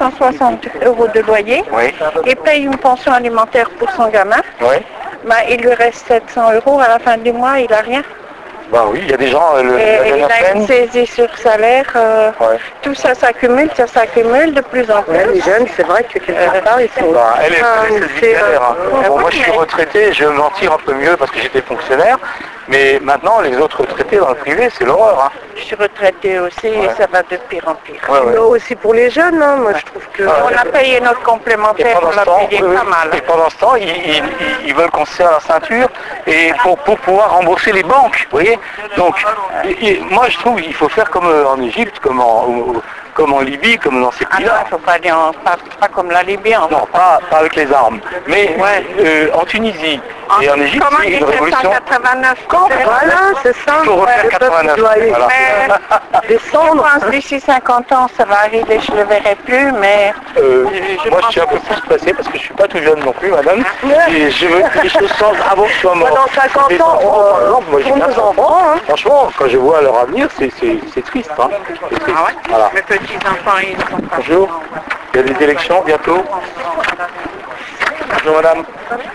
260 € de loyer. Oui. Il paye une pension alimentaire pour son gamin. Oui. Il lui reste 700 € à la fin du mois, il n'a rien. Bah oui, il y a des gens, la Et il dernière a une semaine. saisie sur salaire. Ouais. Tout ça s'accumule de plus en plus. Les jeunes, c'est vrai que quelque part, ils sont... Bah, elle est célibataire. Hein. Bon, moi je suis mais- retraité, je vais me mentir un peu mieux parce que j'étais fonctionnaire, mais maintenant les autres retraités dans le privé, c'est l'horreur. Hein. Je suis retraitée aussi et ça va de pire en pire. Ouais, Mais aussi pour les jeunes, hein, moi je trouve que... On a payé notre Et complémentaire, pendant on ce l'a temps, payé pas mal. et pendant ce temps, ils veulent qu'on se serre la ceinture et pour pouvoir rembourser les banques, vous voyez. Donc, moi je trouve qu'il faut faire comme en Égypte, comme en Libye, comme dans ces Ah non, pays-là. il faut pas dire, pas comme la Libye. Non, pas avec les armes, mais en Tunisie et en Égypte, Comment c'est une révolution. 1789 Voilà, c'est ça. Il faut refaire Le peuple 89. doit aller Voilà. Je descendre. pense d'ici 50 ans, ça va arriver, je ne le verrai plus, mais Moi, je suis un peu plus pressé parce que je suis pas tout jeune non plus, madame. Et je veux que les choses changent avant que je sois mort. Dans 50 Les ans, enfants, par exemple, moi j'ai pour 4 nos enfants. enfants, hein. Franchement, quand je vois leur avenir, c'est triste. Hein. C'est triste. Ah ouais Voilà. mes petits-enfants, ils ne sont pas... Bonjour. Il y a des élections bientôt. Bonjour, madame.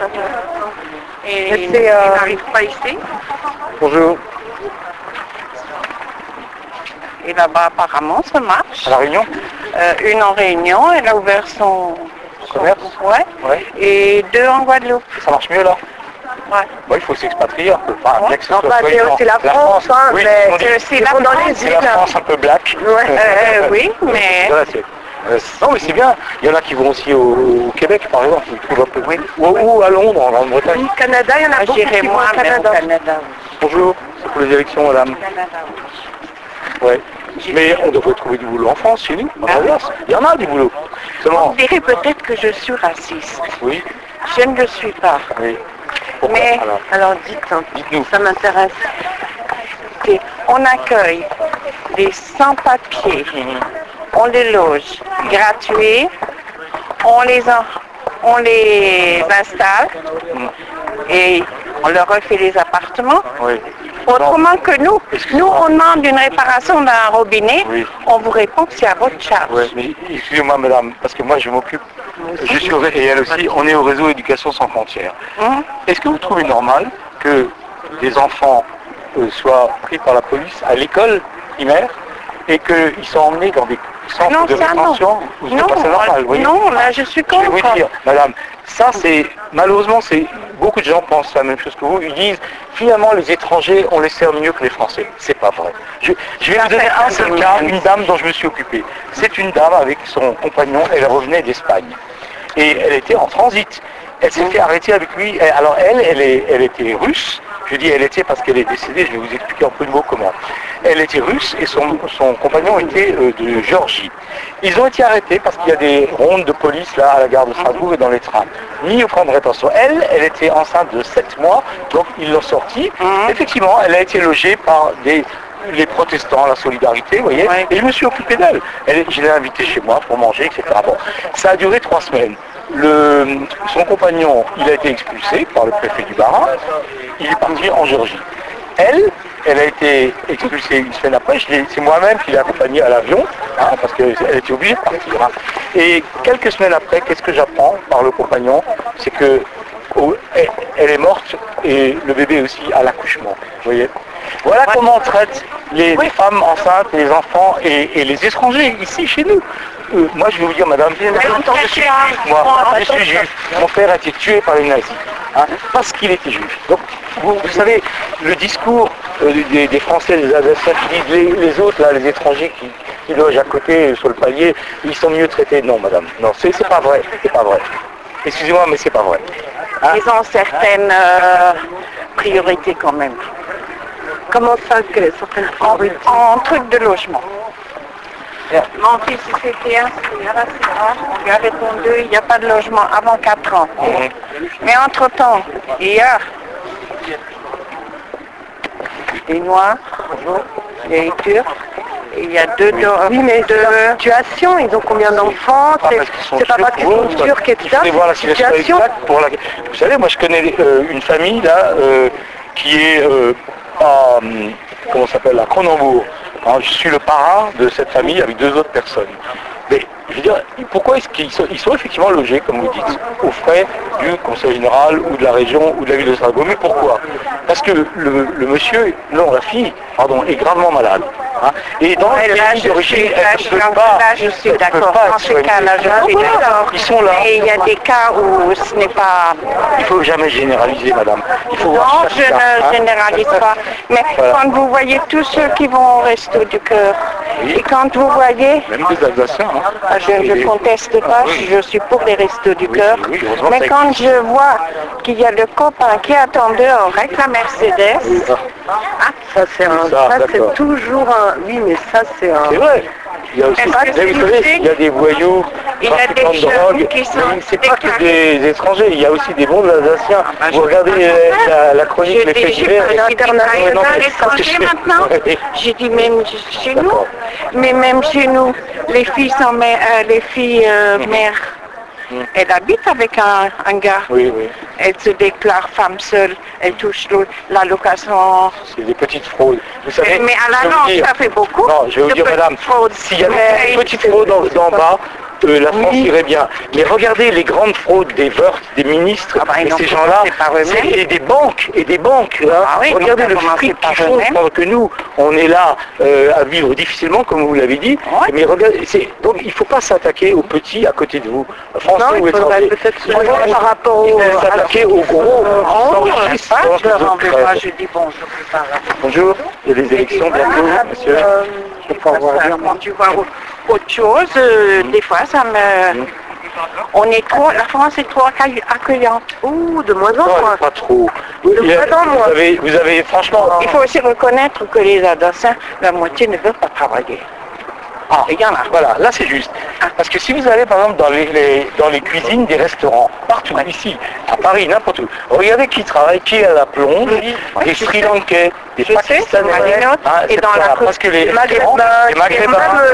Et Mais ils c'est, n'arrivent pas ici. Bonjour. Et là-bas, apparemment, ça marche. À la Réunion. Une en Réunion, elle a ouvert son Commerce. Ouais. Ouais. Et 2 en Guadeloupe. Ça marche mieux là. Ouais. Bon, il faut s'expatrier un peu. Enfin, bien que ce Non, soit bah, c'est soi-disant. aussi la France, hein, oui, mais on dit- C'est aussi ils la sont dans France. les c'est la îles. France un peu black. Oui, mais... Voilà, non mais c'est bien, il y en a qui vont aussi au Québec par exemple, ils trouvent un peu. Ou à Londres, en Grande-Bretagne. Au Canada, il y en a beaucoup J'irai qui vont moi, au mais au Canada. Canada. Bonjour, c'est pour les élections madame. Ouais. Mais on devrait trouver du boulot en France, chez nous, en Alsace. Il y en a du boulot. Seulement, Je dirais peut-être que je suis raciste. oui, Je ne le suis pas. oui. Pourquoi Mais, alors, dites-nous, dites-nous. ça m'intéresse. On accueille des sans-papiers, on les loge gratuits, on les installe et on leur refait les appartements. Oui. Autrement que nous on demande une réparation d'un robinet, Oui. on vous répond que c'est à votre charge. Ouais, mais excusez-moi madame, parce que moi je m'occupe, je suis et elle aussi, on est au réseau Éducation sans frontières. Hein? Est-ce que vous trouvez normal que des enfants soient pris par la police à l'école primaire et qu'ils sont emmenés dans des centres Non, de ça non. rétention où c'est Non, pas ça normal, vous voyez? non, là je suis Je vais contre. vous dire, madame, ça c'est, malheureusement, beaucoup de gens pensent la même chose que vous. Ils disent, finalement, les étrangers, on les sert mieux que les Français. C'est pas vrai. Je vais vous donner un seul cas, une dame dont je me suis occupé. C'est une dame avec son compagnon, elle revenait d'Espagne. Et elle était en transit. Elle s'est fait arrêter avec lui. Alors elle était russe. Je dis elle était parce qu'elle est décédée, je vais vous expliquer en peu de mots comment. Elle était russe et son compagnon était de Géorgie. Ils ont été arrêtés parce qu'il y a des rondes de police là à la gare de Strasbourg et dans les trains. Mis au camp de rétention. Elle était enceinte de 7 mois, donc ils l'ont sortie. Effectivement, elle a été logée par les protestants, la solidarité, vous voyez, et je me suis occupé d'elle. Je l'ai invitée chez moi pour manger, etc. Bon, ça a duré 3 semaines. Son compagnon, il a été expulsé par le préfet du Bas-Rhin, il est parti en Géorgie. Elle a été expulsée une semaine après, c'est moi-même qui l'ai accompagnée à l'avion, hein, parce qu'elle était obligée de partir. Hein. Et quelques semaines après, qu'est-ce que j'apprends par le compagnon? C'est que elle est morte et le bébé aussi à l'accouchement, vous voyez. Voilà comment on traite les femmes enceintes, les enfants et les étrangers ici chez nous. Moi je vais vous dire madame, je suis juif, mon père a été tué par les nazis, hein, parce qu'il était juif. Donc vous savez, le discours des Français, des Alsaciens qui disent les autres, là, les étrangers qui logent à côté sur le palier, ils sont mieux traités. Non madame, non, c'est pas vrai, c'est pas vrai. Excusez-moi mais c'est pas vrai. Hein? Ils ont certaines priorités quand même. Comment ça, que certaines priorités? En truc de logement. Mon fils s'était inscrit à la CA, on lui a répondu il n'y a pas de logement avant 4 ans. Mais entre-temps, il y a des Noirs, il y a des Turcs, et il y a Oui, mais c'est leur situation, ils ont combien d'enfants? C'est pas parce qu'ils sont turcs et tout ça, c'est la c'est une situation. exacte pour la... Vous savez, moi je connais une famille là qui est à, comment ça s'appelle, à Cronenbourg. Alors, je suis le parrain de cette famille avec 2 autres personnes. Mais Je veux dire, pourquoi est-ce qu'ils sont effectivement logés, comme vous dites, aux frais du Conseil général ou de la région ou de la ville de Strasbourg? Mais pourquoi? Parce que le monsieur, non, la fille, pardon, est gravement malade. Hein. Et dans le pays d'origine, elle ne peut pas. Là, je suis d'accord. Dans ces cas-là, je suis d'accord. Ils sont là. Et il y a des cas où ce n'est pas... Il ne faut jamais généraliser, madame. Il faut Non, voir je chaque cas, ne généralise pas. Mais Voilà. quand vous voyez tous ceux qui vont au Resto du Cœur, Oui. et quand vous voyez... Même des Alsaciens. Hein. Je ne conteste pas, je suis pour les Restos du Cœur. oui, heureusement, Mais ça quand je vois qu'il y a le copain qui attend dehors avec la Mercedes, Ça, c'est d'accord. toujours un... Oui, mais ça, c'est un... C'est vrai. Il y a aussi, Est-ce que vous savez, il y a des voyous, il y a trafiquants des de jeunes drogue. qui sont C'est pas que déclarés. des étrangers, il y a aussi des bons Alsaciens. Vous regardez la chronique, les faits divers. L'étranger maintenant. J'ai dit même chez nous, D'accord. mais même chez nous, les filles sont mères. Elle habite avec un gars. Oui, oui. Elle se déclare femme seule. Elle touche l'allocation. C'est des petites fraudes. Vous savez, Mais à je la vais vous langue, dire- ça fait beaucoup. Non, je vais vous de dire, petites madame, fraudes. s'il y avait une petite fraude d'en bas, la France irait bien. Mais regardez les grandes fraudes des Wörth, des ministres, Ah bah, ils et n'ont ces pas gens-là, commencé par eux-mêmes. et des banques. Hein. Ah oui, ils regardez n'ont le pas commencé fric par qu'ils font eux-mêmes. pendant que nous, on est là à vivre difficilement, comme vous l'avez dit. Ouais. Mais regardez, donc il ne faut pas s'attaquer aux petits à côté de vous, français Non, ou il faudrait étrangers. peut-être se voir par rapport Il au... faut s'attaquer aux gros. s'enrichissent pendant que Je les leur en autres veux crèvent. pas, je dis bonjour. Bonjour, il y a des élections bientôt, monsieur. Je peux pas voir bien. Quand tu vois autre chose, des fois ça me... On est trop, la France est trop accueillante. Ouh, de moins en Non, moins. pas trop. Vous avez franchement... Il faut aussi reconnaître que les Alsaciens, la moitié ne veulent pas travailler. Ah, Il y en a. voilà, là c'est juste. Parce que si vous allez par exemple dans les cuisines des restaurants, partout, ici, à Paris, n'importe où, regardez qui travaille, qui est à la plonge, des Sri Lankais, des Je sais, Pakistanais, Marinotte, et etc. dans la Parce que les Maghrébins, les Maghrébins,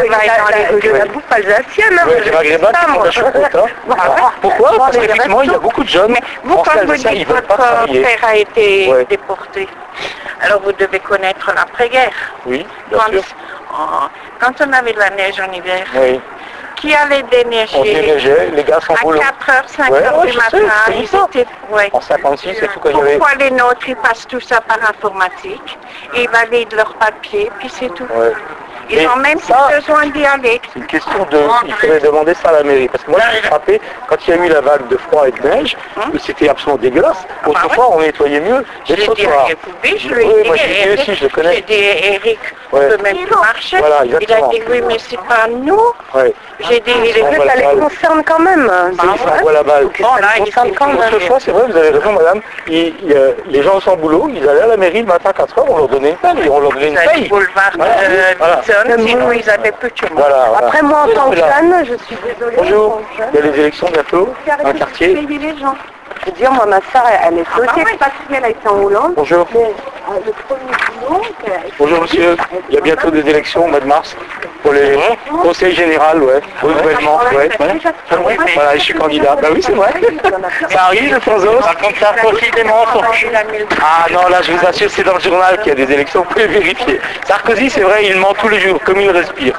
la bouffe alsacienne. Hein, ouais, les Maghrébins qui font de la choucroute. Hein. Voilà. Pourquoi? Dans Parce les qu'effectivement, il y a beaucoup de jeunes Mais vous, Français quand vous alsaciens, ils dites veulent votre pas travailler. père a été Ouais. déporté, alors vous devez connaître l'après-guerre. Oui, bien Quand, sûr. quand on avait de la neige en hiver, Oui. qui allait déneiger On déneigeait, les gars sans à boulot. 4h, 5h Ouais, ouais, du je sais, matin, c'est ils ça. étaient... Ouais. En 56, c'est tout quand il y avait... Pourquoi les nôtres, ils passent tout ça par informatique, ils valident leurs papiers, puis c'est tout. Ouais. Ils Mais n'ont même ça, plus besoin d'y aller. c'est une question de... Il faudrait demander ça à la mairie. Parce que moi, je suis frappé, quand il y a eu la vague de froid et de neige, c'était absolument dégueulasse. Autrefois, on nettoyait mieux Je les l'ai dit à trottoirs. République, je lui ai Oui, dit, moi, je l'ai dit aussi, je le connais. J'ai dit, Eric, on Ouais. peut même plus marcher. Voilà, Il a exactement. dit, oui, mais c'est pas nous. Ouais. J'ai dit, Les On vieux, voit ça la les balle. concerne quand même. On voit la balle. Bon, là, il concerne quand même. Autrefois, c'est vrai, vous avez raison, madame, les gens sans boulot, ils allaient à la mairie le matin à 4 heures, on leur donnait une paye, on leur donnait une Vous avez paye. le boulevard Voilà. Bison, sinon ils avaient plus de chemin. Voilà, voilà. Après, moi, en tant que Là. jeune, je suis désolée. Bonjour, en tant que jeune, il y a les élections bientôt, un quartier. Payer les gens. Je veux dire, moi, ma soeur, elle est bloquée oui. parce qu'elle a été en Hollande. Bonjour. Mais le premier boulot, Bonjour monsieur, il y a bientôt des élections au mois de mars pour les conseils général, ouais, renouvellement, ouais. Voilà, je suis candidat. Bah oui, c'est vrai. Ça arrive, le Fonzos. Par contre, ça précisément. Ah non, là, je vous assure, c'est dans le journal qu'il y a des élections, vous pouvez vérifier. Sarkozy, c'est vrai, il ment tous les jours, comme il respire.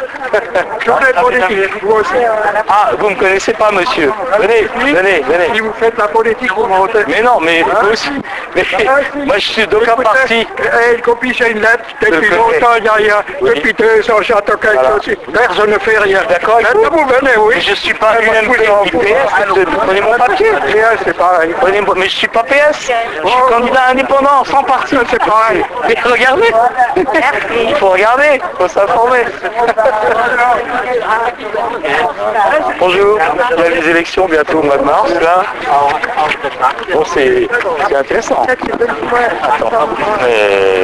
Ah, vous me connaissez pas, monsieur. Venez, venez, venez. Si vous faites la politique, vous mentez. Mais non, mais vous aussi. Mais, moi, je suis d'aucun parti. Elle copie, c'est une lettre. Depuis Je longtemps, il y a Oui. depuis 2 ans, j'attends quelque Voilà. chose. Personne ne fait rien. D'accord, il faut- Maintenant, vous venez, oui. Mais je suis pas UMP, PS, prenez mon papier. C'est pareil. Mais je suis pas PS, je suis candidat indépendant, sans parti. C'est pareil. Mais regardez, il faut regarder, il faut s'informer. Bonjour, il y a les élections bientôt au mois de mars, là. Bon, c'est intéressant. Attends.